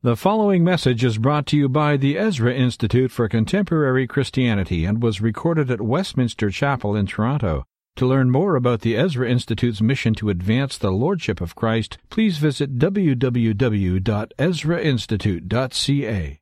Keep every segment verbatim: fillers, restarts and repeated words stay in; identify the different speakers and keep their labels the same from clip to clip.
Speaker 1: The following message is brought to you by the Ezra Institute for Contemporary Christianity and was recorded at Westminster Chapel in Toronto. To learn more about the Ezra Institute's mission to advance the Lordship of Christ, please visit w w w dot ezra institute dot c a.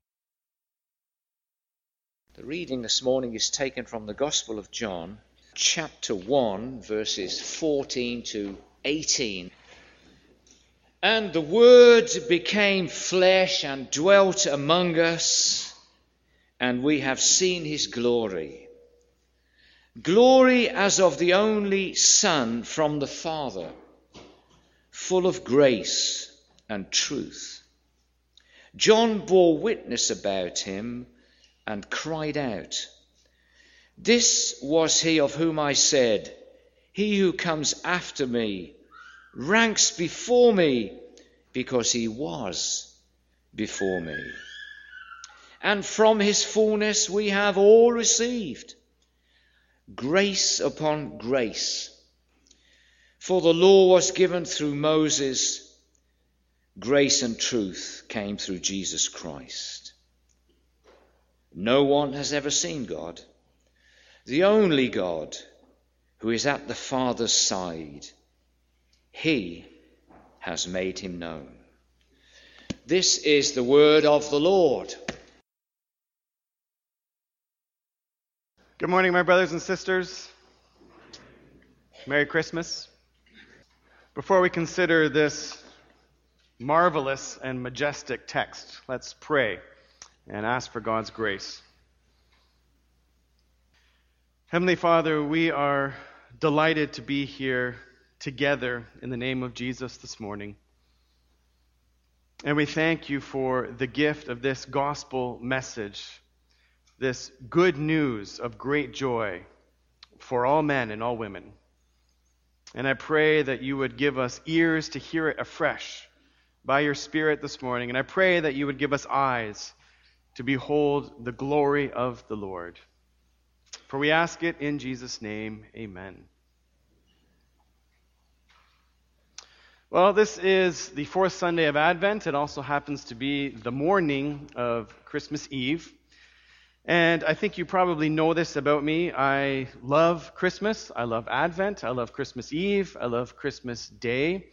Speaker 2: The reading this morning is taken from the Gospel of John, chapter one, verses fourteen to eighteen. And the Word became flesh and dwelt among us, and we have seen his glory. Glory as of the only Son from the Father, full of grace and truth. John bore witness about him and cried out, "This was he of whom I said, he who comes after me ranks before me, because he was before me. And from his fullness we have all received grace upon grace. For the law was given through Moses, grace and truth came through Jesus Christ. No one has ever seen God, the only God who is at the Father's side. He has made him known." This is the word of the Lord.
Speaker 3: Good morning, my brothers and sisters. Merry Christmas. Before we consider this marvelous and majestic text, let's pray and ask for God's grace. Heavenly Father, we are delighted to be here together in the name of Jesus this morning. And we thank you for the gift of this gospel message, this good news of great joy for all men and all women. And I pray that you would give us ears to hear it afresh by your Spirit this morning. And I pray that you would give us eyes to behold the glory of the Lord. For we ask it in Jesus' name, amen. Well, this is the fourth Sunday of Advent. It also happens to be the morning of Christmas Eve. And I think you probably know this about me. I love Christmas. I love Advent. I love Christmas Eve. I love Christmas Day.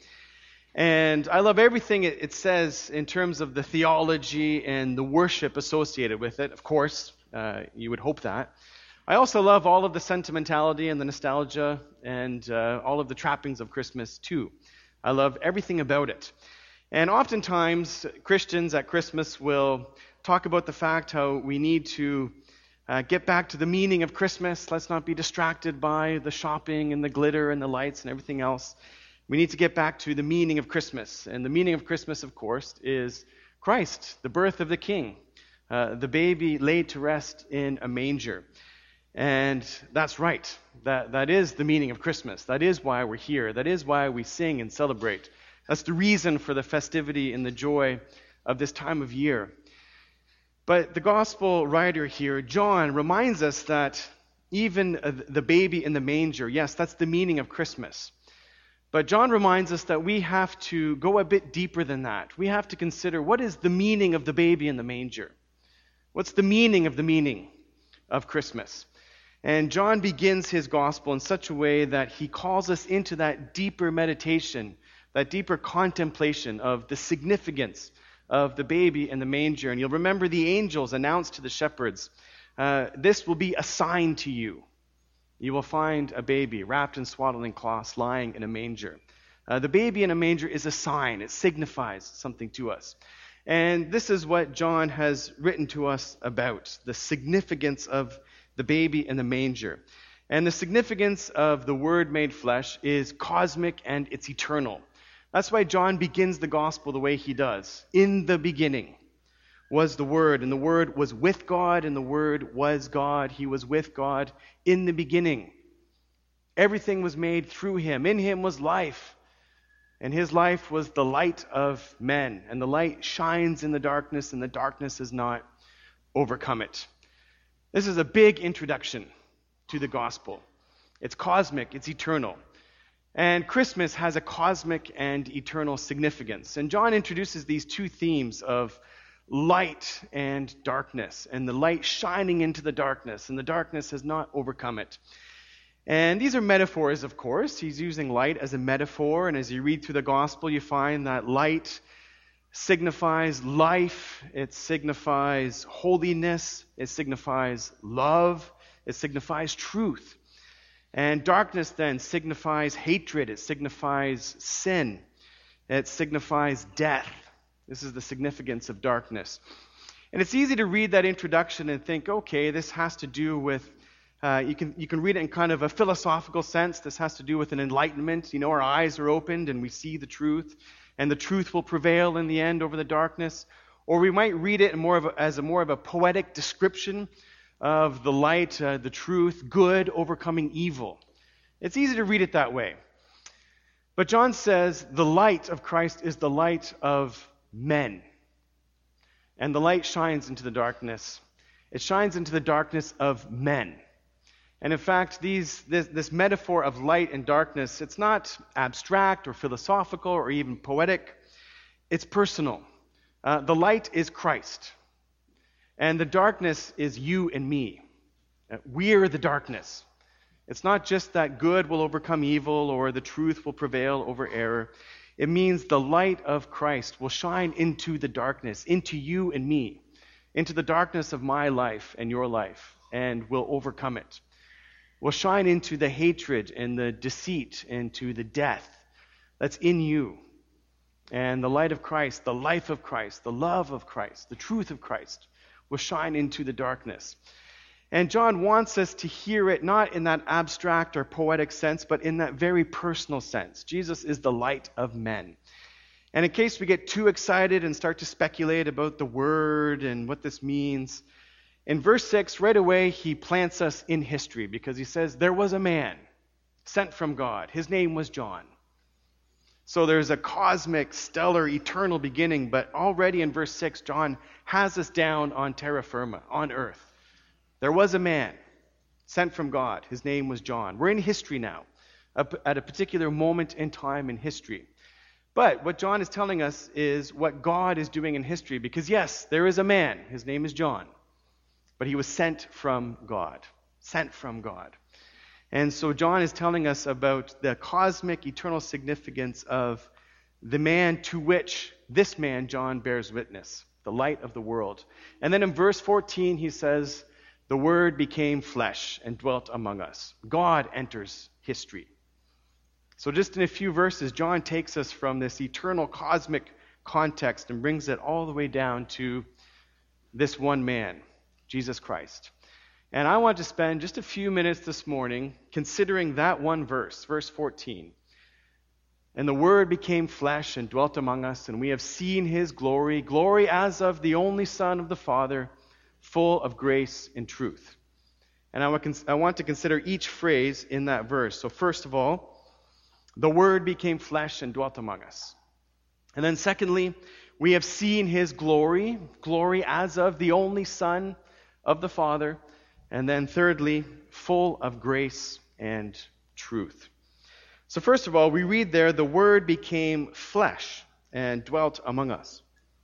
Speaker 3: And I love everything it, it says in terms of the theology and the worship associated with it. Of course, uh, you would hope that. I also love all of the sentimentality and the nostalgia and uh, all of the trappings of Christmas too. I love everything about it. And oftentimes, Christians at Christmas will talk about the fact how we need to uh, get back to the meaning of Christmas. Let's not be distracted by the shopping and the glitter and the lights and everything else. We need to get back to the meaning of Christmas. And the meaning of Christmas, of course, is Christ, the birth of the King, uh, the baby laid to rest in a manger. And that's right. That that is the meaning of Christmas. That is why we're here. That is why we sing and celebrate. That's the reason for the festivity and the joy of this time of year. But the gospel writer here, John, reminds us that even the baby in the manger, yes, that's the meaning of Christmas. But John reminds us that we have to go a bit deeper than that. We have to consider, what is the meaning of the baby in the manger? What's the meaning of the meaning of Christmas? And John begins his gospel in such a way that he calls us into that deeper meditation, that deeper contemplation of the significance of the baby in the manger. And you'll remember the angels announced to the shepherds, uh, this will be a sign to you. You will find a baby wrapped in swaddling cloths lying in a manger. Uh, the baby in a manger is a sign. It signifies something to us. And this is what John has written to us about, the significance of the baby in the manger. And the significance of the Word made flesh is cosmic and it's eternal. That's why John begins the gospel the way he does. In the beginning was the Word, and the Word was with God, and the Word was God. He was with God in the beginning. Everything was made through him. In him was life, and his life was the light of men. And the light shines in the darkness, and the darkness has not overcome it. This is a big introduction to the gospel. It's cosmic, it's eternal. And Christmas has a cosmic and eternal significance. And John introduces these two themes of light and darkness, and the light shining into the darkness, and the darkness has not overcome it. And these are metaphors, of course. He's using light as a metaphor, and as you read through the gospel, you find that light signifies life, it signifies holiness, it signifies love, it signifies truth. And darkness then signifies hatred, it signifies sin, it signifies death. This is the significance of darkness. And it's easy to read that introduction and think, okay, this has to do with, uh, you can you can read it in kind of a philosophical sense. This has to do with an enlightenment. You know, our eyes are opened and we see the truth, and the truth will prevail in the end over the darkness. Or we might read it in more of a, as a more of a poetic description of the light, uh, the truth, good overcoming evil. It's easy to read it that way. But John says the light of Christ is the light of men. And the light shines into the darkness. It shines into the darkness of men. And in fact, these this, this metaphor of light and darkness, it's not abstract or philosophical or even poetic. It's personal. Uh, the light is Christ. And the darkness is you and me. Uh, we're the darkness. It's not just that good will overcome evil or the truth will prevail over error. It means the light of Christ will shine into the darkness, into you and me, into the darkness of my life and your life, and will overcome it. Will shine into the hatred and the deceit, into the death that's in you. And the light of Christ, the life of Christ, the love of Christ, the truth of Christ will shine into the darkness. And John wants us to hear it not in that abstract or poetic sense, but in that very personal sense. Jesus is the light of men. And in case we get too excited and start to speculate about the word and what this means, in verse six, right away, he plants us in history because he says, there was a man sent from God. His name was John. So there's a cosmic, stellar, eternal beginning, but already in verse six, John has us down on terra firma, on earth. There was a man sent from God. His name was John. We're in history now, at a particular moment in time in history. But what John is telling us is what God is doing in history, because yes, there is a man. His name is John. But he was sent from God. Sent from God. And so John is telling us about the cosmic, eternal significance of the man to which this man, John, bears witness, the light of the world. And then in verse fourteen, he says, the Word became flesh and dwelt among us. God enters history. So just in a few verses, John takes us from this eternal cosmic context and brings it all the way down to this one man, Jesus Christ. And I want to spend just a few minutes this morning considering that one verse, verse fourteen. And the Word became flesh and dwelt among us, and we have seen His glory, glory as of the only Son of the Father, full of grace and truth. And I want to consider each phrase in that verse. So first of all, the Word became flesh and dwelt among us. And then secondly, we have seen His glory, glory as of the only Son of the Father. And then thirdly, full of grace and truth. So first of all, we read there, the Word became flesh and dwelt among us.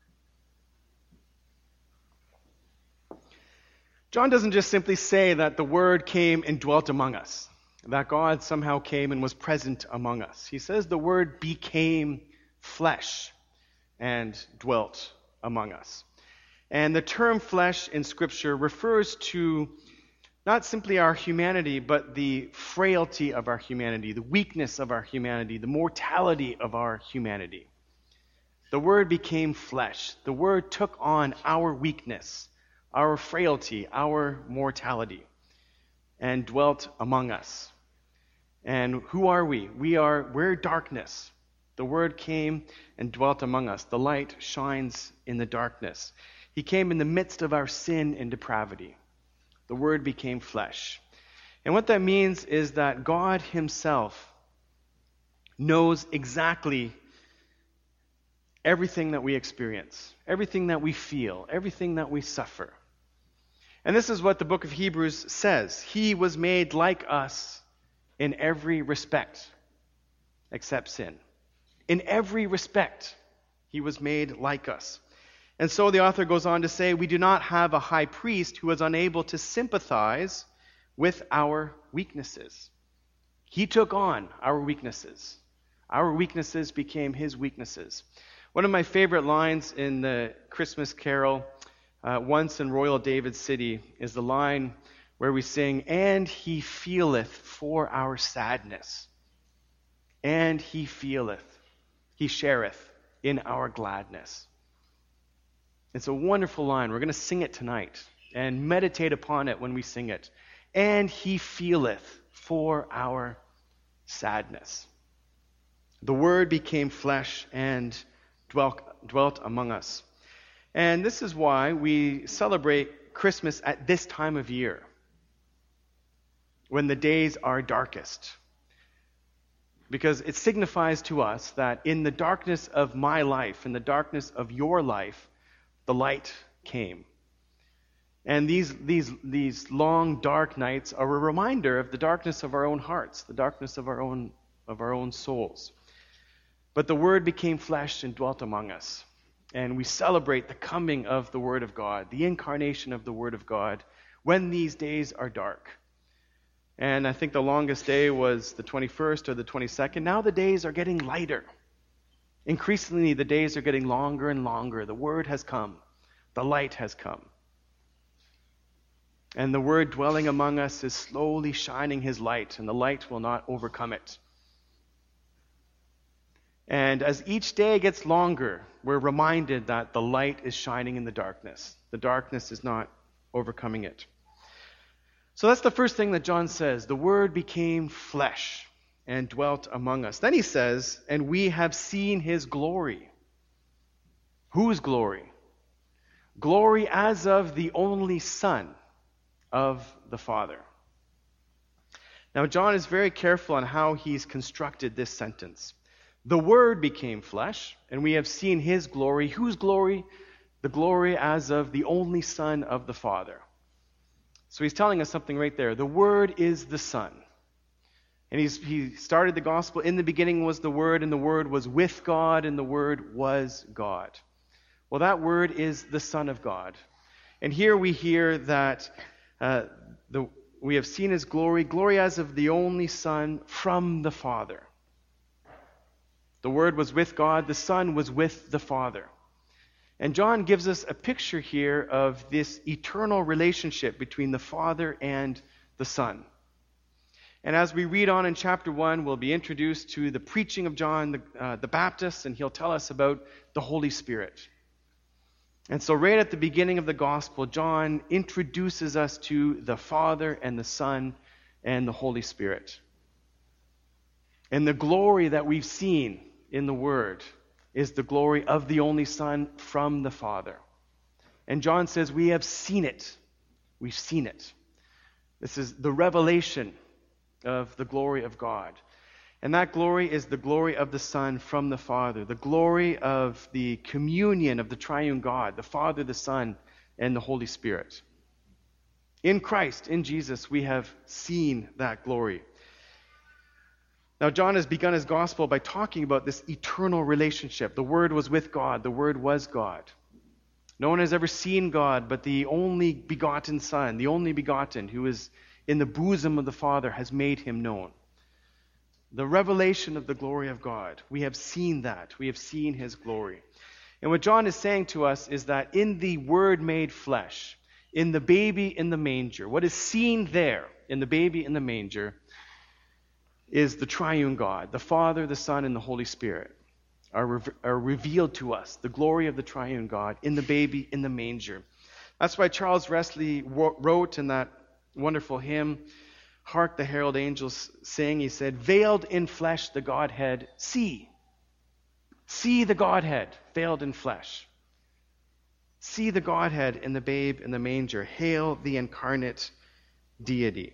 Speaker 3: John doesn't just simply say that the Word came and dwelt among us, that God somehow came and was present among us. He says the Word became flesh and dwelt among us. And the term flesh in Scripture refers to not simply our humanity, but the frailty of our humanity, the weakness of our humanity, the mortality of our humanity. The Word became flesh. The Word took on our weakness, our frailty, our mortality, and dwelt among us. And who are we? We are, we're darkness. The Word came and dwelt among us. The light shines in the darkness. He came in the midst of our sin and depravity. The Word became flesh. And what that means is that God Himself knows exactly everything that we experience, everything that we feel, everything that we suffer. And this is what the book of Hebrews says. He was made like us in every respect. except sin. In every respect, he was made like us. And so the author goes on to say, we do not have a high priest who is unable to sympathize with our weaknesses. He took on our weaknesses. Our weaknesses became his weaknesses. One of my favorite lines in the Christmas carol, uh, Once in Royal David City, is the line where we sing, and he feeleth for our sadness. And he feeleth, he shareth in our gladness. It's a wonderful line. We're going to sing it tonight and meditate upon it when we sing it. And he feeleth for our sadness. The Word became flesh and dwelt, dwelt among us. And this is why we celebrate Christmas at this time of year, when the days are darkest. Because it signifies to us that in the darkness of my life, in the darkness of your life, the light came. And these, these, these long, dark nights are a reminder of the darkness of our own hearts, the darkness of our own, of our own souls. But the Word became flesh and dwelt among us. And we celebrate the coming of the Word of God, the incarnation of the Word of God, when these days are dark. And I think the longest day was the twenty-first or the twenty-second. Now the days are getting lighter. Increasingly, the days are getting longer and longer. The Word has come. The light has come. And the Word dwelling among us is slowly shining his light, and the light will not overcome it. And as each day gets longer, we're reminded that the light is shining in the darkness. The darkness is not overcoming it. So that's the first thing that John says. The Word became flesh and dwelt among us. Then he says, and we have seen his glory. Whose glory? Glory as of the only Son of the Father. Now, John is very careful on how he's constructed this sentence. The Word became flesh, and we have seen his glory. Whose glory? The glory as of the only Son of the Father. So he's telling us something right there. The Word is the Son. And he's, he started the gospel. In the beginning was the Word, and the Word was with God, and the Word was God. Well, that Word is the Son of God. And here we hear that uh, the, we have seen his glory, glory as of the only Son from the Father. The Word was with God, the Son was with the Father. And John gives us a picture here of this eternal relationship between the Father and the Son. And as we read on in chapter one, we'll be introduced to the preaching of John the, uh, the Baptist, and he'll tell us about the Holy Spirit. And so right at the beginning of the gospel, John introduces us to the Father and the Son and the Holy Spirit. And the glory that we've seen in the Word is the glory of the only Son from the Father. And John says, we have seen it. We've seen it. This is the revelation of the glory of God. And that glory is the glory of the Son from the Father, the glory of the communion of the triune God, the Father, the Son, and the Holy Spirit. In Christ, in Jesus, we have seen that glory. Now, John has begun his gospel by talking about this eternal relationship. The Word was with God. The Word was God. No one has ever seen God, but the only begotten Son, the only begotten who is in the bosom of the Father, has made him known. The revelation of the glory of God. We have seen that. We have seen his glory. And what John is saying to us is that in the Word made flesh, in the baby in the manger, what is seen there in the baby in the manger is the triune God, the Father, the Son, and the Holy Spirit are, re- are revealed to us, the glory of the triune God in the baby in the manger. That's why Charles Wesley wo- wrote in that wonderful hymn, Hark the Herald Angels Sing, he said, veiled in flesh the Godhead, see. See the Godhead veiled in flesh. See the Godhead in the babe in the manger. Hail the incarnate deity.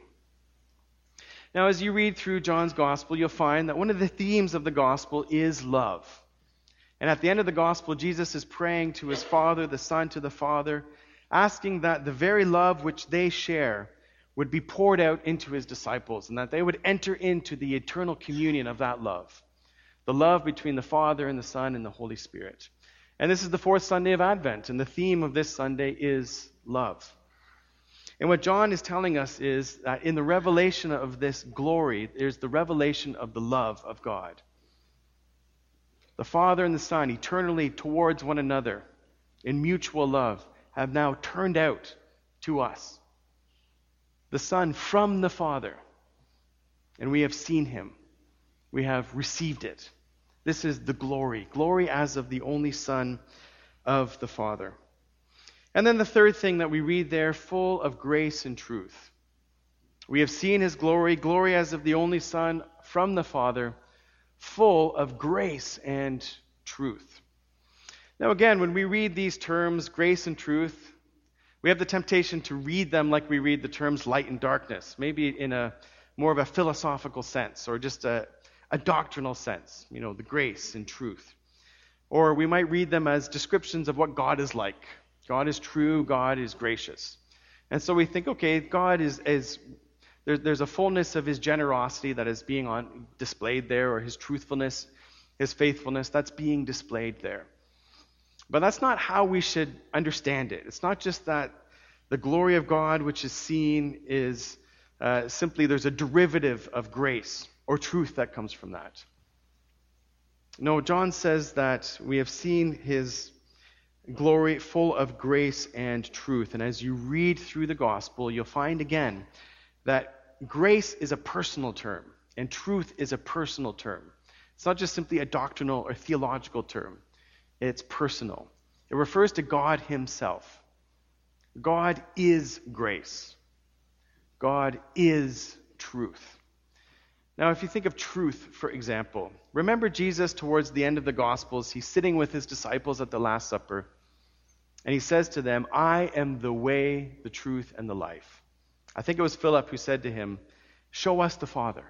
Speaker 3: Now, as you read through John's gospel, you'll find that one of the themes of the gospel is love. And at the end of the gospel, Jesus is praying to his Father, the Son to the Father, asking that the very love which they share would be poured out into his disciples, and that they would enter into the eternal communion of that love. The love between the Father and the Son and the Holy Spirit. And this is the fourth Sunday of Advent, and the theme of this Sunday is love. And what John is telling us is that in the revelation of this glory, there's the revelation of the love of God. The Father and the Son, eternally towards one another, in mutual love, have now turned out to us. The Son from the Father, and we have seen him. We have received it. This is the glory. Glory as of the only Son of the Father. And then the third thing that we read there, full of grace and truth. We have seen his glory, glory as of the only Son from the Father, full of grace and truth. Now again, when we read these terms, grace and truth, we have the temptation to read them like we read the terms light and darkness, maybe in a more of a philosophical sense, or just a A doctrinal sense, you know, the grace and truth. Or we might read them as descriptions of what God is like. God is true, God is gracious. And so we think, okay, God is, is there, there's a fullness of his generosity that is being on displayed there, or his truthfulness, his faithfulness, that's being displayed there. But that's not how we should understand it. It's not just that the glory of God which is seen is uh, simply there's a derivative of grace or truth that comes from that. No, John says that we have seen his glory full of grace and truth. And as you read through the gospel, you'll find again that grace is a personal term and truth is a personal term. It's not just simply a doctrinal or theological term. It's personal. It refers to God himself. God is grace. God is truth. Now, if you think of truth, for example, remember Jesus towards the end of the Gospels, he's sitting with his disciples at the Last Supper, and he says to them, I am the way, the truth, and the life. I think it was Philip who said to him, show us the Father.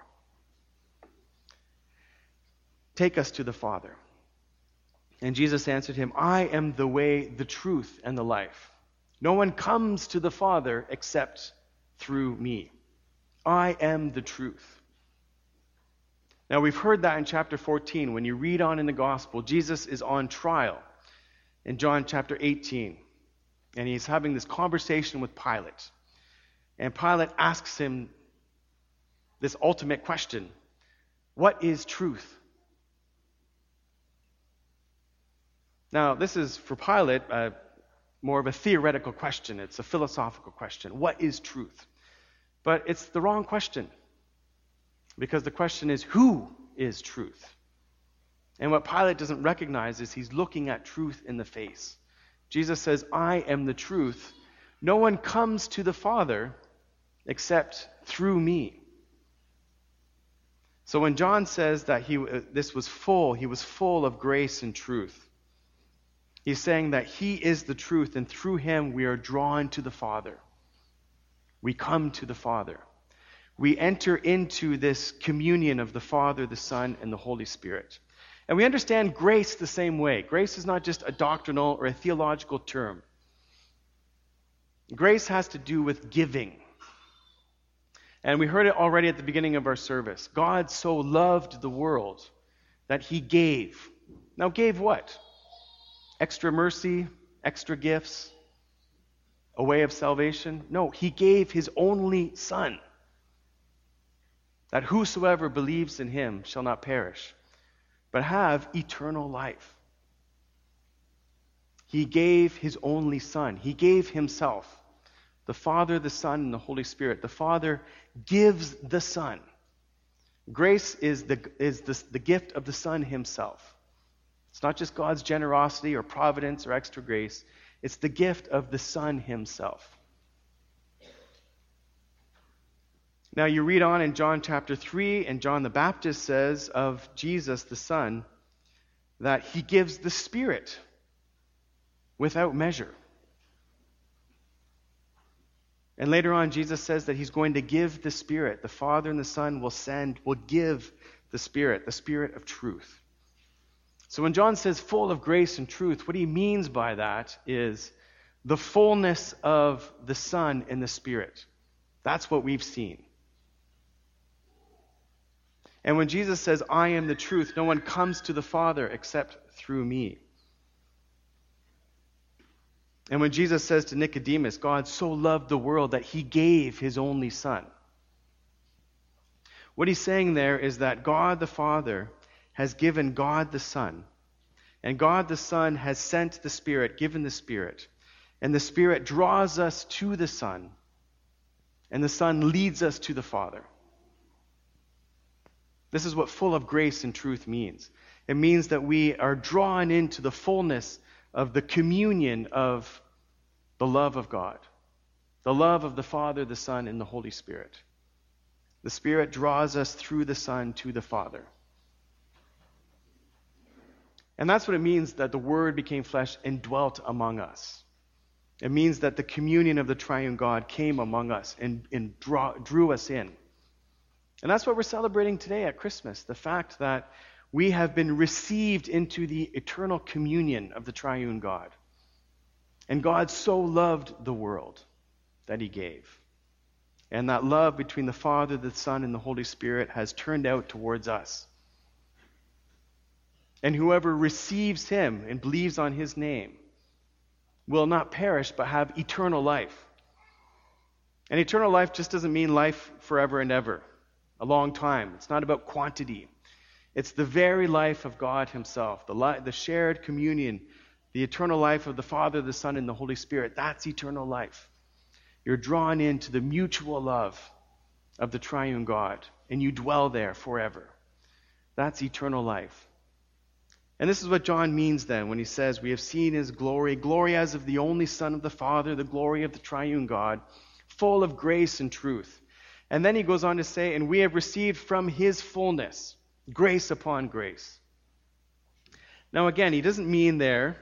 Speaker 3: Take us to the Father. And Jesus answered him, I am the way, the truth, and the life. No one comes to the Father except through me. I am the truth. Now, we've heard that in chapter fourteen. When you read on in the gospel, Jesus is on trial in John chapter eighteen. And he's having this conversation with Pilate. And Pilate asks him this ultimate question. What is truth? Now, this is for Pilate uh, more of a theoretical question. It's a philosophical question. What is truth? But it's the wrong question. Because the question is, who is truth? And what Pilate doesn't recognize is he's looking at truth in the face. Jesus says, I am the truth. No one comes to the Father except through me. So when John says that he uh, this was full, he was full of grace and truth, he's saying that he is the truth, and through him we are drawn to the Father. We come to the Father. We enter into this communion of the Father, the Son, and the Holy Spirit. And we understand grace the same way. Grace is not just a doctrinal or a theological term. Grace has to do with giving. And we heard it already at the beginning of our service. God so loved the world that he gave. Now, gave what? Extra mercy, extra gifts, a way of salvation? No, he gave his only Son, that whosoever believes in him shall not perish, but have eternal life. He gave his only Son. He gave himself. The Father, the Son, and the Holy Spirit. The Father gives the Son. Grace is the, is the, the gift of the Son himself. It's not just God's generosity or providence or extra grace. It's the gift of the Son himself. Now you read on in John chapter three, and John the Baptist says of Jesus the Son that he gives the Spirit without measure. And later on, Jesus says that he's going to give the Spirit. The Father and the Son will send, will give the Spirit, the Spirit of truth. So when John says full of grace and truth, what he means by that is the fullness of the Son and the Spirit. That's what we've seen. And when Jesus says, I am the truth, no one comes to the Father except through me. And when Jesus says to Nicodemus, God so loved the world that he gave his only Son. What he's saying there is that God the Father has given God the Son. And God the Son has sent the Spirit, given the Spirit. And the Spirit draws us to the Son. And the Son leads us to the Father. This is what full of grace and truth means. It means that we are drawn into the fullness of the communion of the love of God. The love of the Father, the Son, and the Holy Spirit. The Spirit draws us through the Son to the Father. And that's what it means that the Word became flesh and dwelt among us. It means that the communion of the triune God came among us and, and draw, drew us in. And that's what we're celebrating today at Christmas, the fact that we have been received into the eternal communion of the triune God. And God so loved the world that he gave. And that love between the Father, the Son, and the Holy Spirit has turned out towards us. And whoever receives him and believes on his name will not perish but have eternal life. And eternal life just doesn't mean life forever and ever, a long time. It's not about quantity. It's the very life of God himself, the, li- the shared communion, the eternal life of the Father, the Son, and the Holy Spirit. That's eternal life. You're drawn into the mutual love of the triune God, and you dwell there forever. That's eternal life. And this is what John means then when he says, we have seen his glory, glory as of the only Son of the Father, the glory of the triune God, full of grace and truth. And then he goes on to say, and we have received from his fullness, grace upon grace. Now again, he doesn't mean there,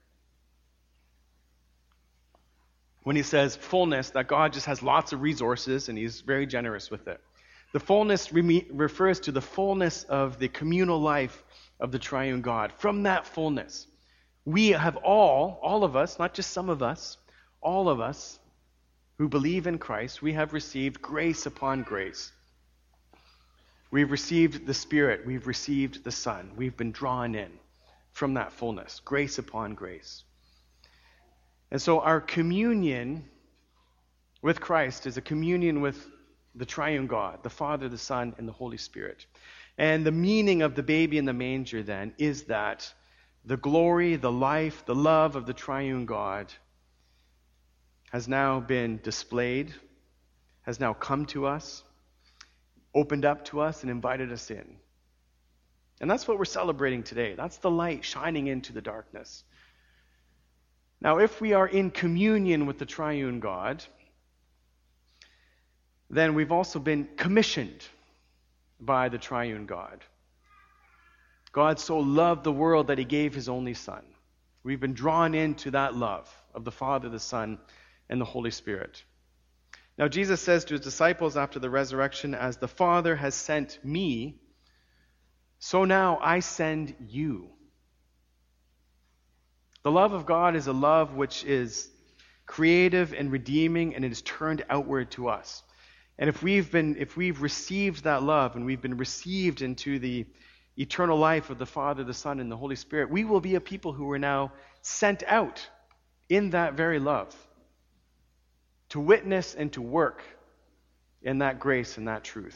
Speaker 3: when he says fullness, that God just has lots of resources and he's very generous with it. The fullness re- refers to the fullness of the communal life of the triune God. From that fullness, we have all, all of us, not just some of us, all of us who believe in Christ, we have received grace upon grace. We've received the Spirit, we've received the Son, we've been drawn in from that fullness, grace upon grace. And so our communion with Christ is a communion with the triune God, the Father, the Son, and the Holy Spirit. And the meaning of the baby in the manger then is that the glory, the life, the love of the triune God has now been displayed, has now come to us, opened up to us, and invited us in. And that's what we're celebrating today. That's the light shining into the darkness. Now, if we are in communion with the triune God, then we've also been commissioned by the triune God. God so loved the world that he gave his only Son. We've been drawn into that love of the Father, the Son, and the Holy Spirit. Now, Jesus says to his disciples after the resurrection, as the Father has sent me, so now I send you. The love of God is a love which is creative and redeeming, and it is turned outward to us. And if we've been, if we've received that love and we've been received into the eternal life of the Father, the Son, and the Holy Spirit, we will be a people who are now sent out in that very love to witness and to work in that grace and that truth.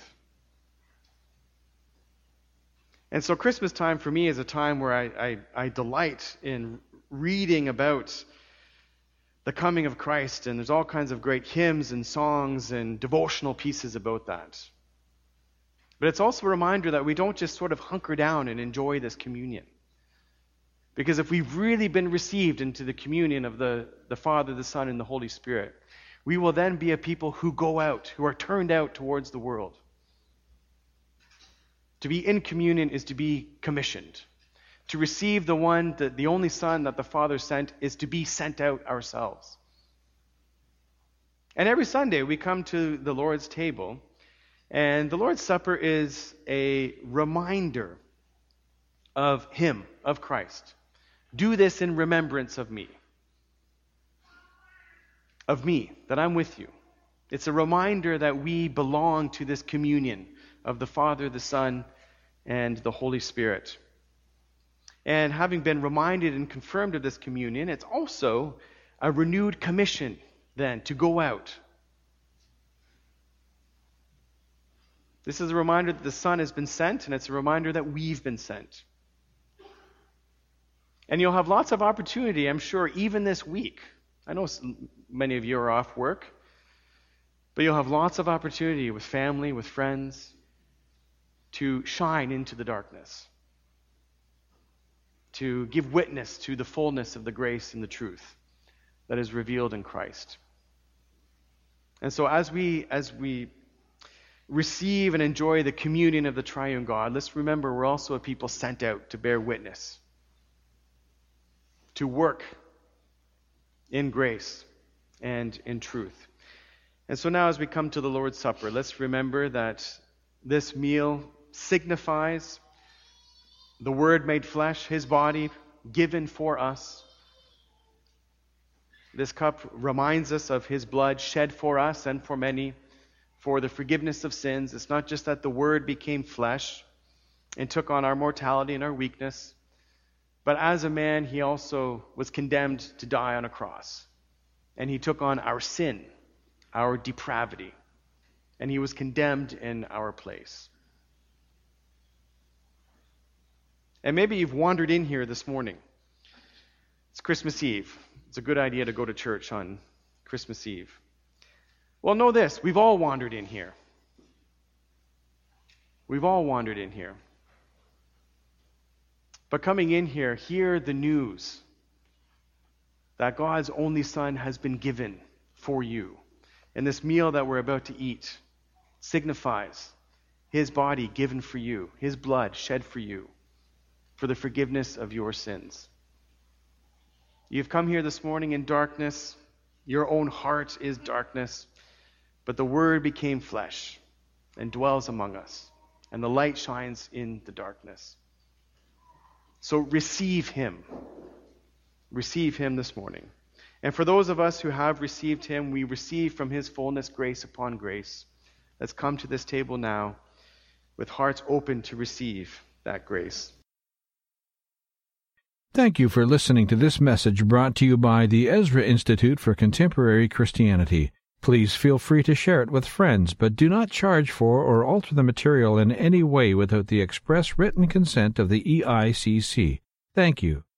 Speaker 3: And so Christmas time for me is a time where I, I, I delight in reading about the coming of Christ, and there's all kinds of great hymns and songs and devotional pieces about that. But it's also a reminder that we don't just sort of hunker down and enjoy this communion. Because if we've really been received into the communion of the, the Father, the Son, and the Holy Spirit, we will then be a people who go out, who are turned out towards the world. To be in communion is to be commissioned. To receive the one, the, the only Son that the Father sent, is to be sent out ourselves. And every Sunday we come to the Lord's table, and the Lord's Supper is a reminder of Him, of Christ. Do this in remembrance of me. Of me, that I'm with you. It's a reminder that we belong to this communion of the Father, the Son, and the Holy Spirit. And having been reminded and confirmed of this communion, it's also a renewed commission then to go out. This is a reminder that the Son has been sent, and it's a reminder that we've been sent. And you'll have lots of opportunity, I'm sure, even this week. I know many of you are off work, but you'll have lots of opportunity with family, with friends, to shine into the darkness, to give witness to the fullness of the grace and the truth that is revealed in Christ. And so as we as we receive and enjoy the communion of the triune God, let's remember we're also a people sent out to bear witness, to work in grace and in truth. And so now as we come to the Lord's Supper, let's remember that this meal signifies the Word made flesh, His body given for us. This cup reminds us of His blood shed for us and for many for the forgiveness of sins. It's not just that the Word became flesh and took on our mortality and our weakness, but as a man, He also was condemned to die on a cross. And He took on our sin, our depravity, and He was condemned in our place. And maybe you've wandered in here this morning. It's Christmas Eve. It's a good idea to go to church on Christmas Eve. Well, know this, we've all wandered in here. We've all wandered in here. But coming in here, hear the news that God's only Son has been given for you. And this meal that we're about to eat signifies His body given for you, His blood shed for you, for the forgiveness of your sins. You've come here this morning in darkness. Your own heart is darkness. But the Word became flesh and dwells among us. And the light shines in the darkness. So receive Him. Receive Him this morning. And for those of us who have received Him, we receive from His fullness grace upon grace. Let's come to this table now with hearts open to receive that grace.
Speaker 1: Thank you for listening to this message brought to you by the Ezra Institute for Contemporary Christianity. Please feel free to share it with friends, but do not charge for or alter the material in any way without the express written consent of the E I C C. Thank you.